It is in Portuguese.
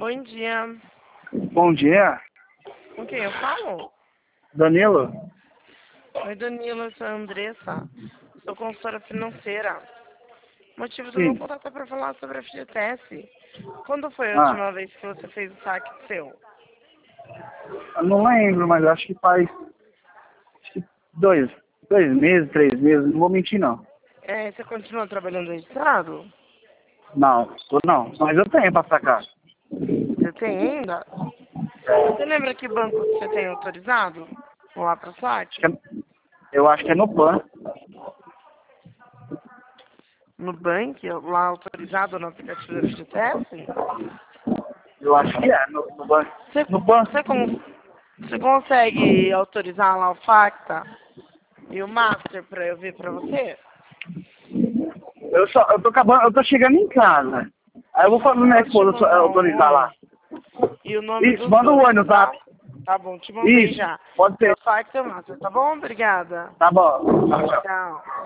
Bom dia. Bom dia, Com quem eu falo? Danilo. Oi, Danilo, eu sou a Andressa. Sou consultora financeira. O motivo do meu Sim. contato é para falar sobre a FGTS. Quando foi a Ah, última vez que você fez o saque seu? eu não lembro, mas acho que faz acho que dois meses, 3 meses, não vou mentir não. Você continua trabalhando registrado? Não, não, mas eu tenho pra sacar. Você tem ainda? Você lembra que banco que você tem autorizado? Vamos lá para o Acho que saque? eu acho que é no PAN. No banco, lá autorizado no aplicativo da FGTS? Eu acho que é, no banco. Você, No PAN. você consegue autorizar lá o FACTA e o Master para eu ver para você? Eu tô acabando, eu tô chegando em casa. Aí eu vou falar pra minha Posso te esposa mandar um autorizar lá. oi? E o nome Isso, dos manda o dois, oi no tá? zap. Tá bom, te mandei Isso, já. pode É ser. o FACTA e o Master, tá bom? Obrigada. Tá bom. Tchau, tchau. Tchau.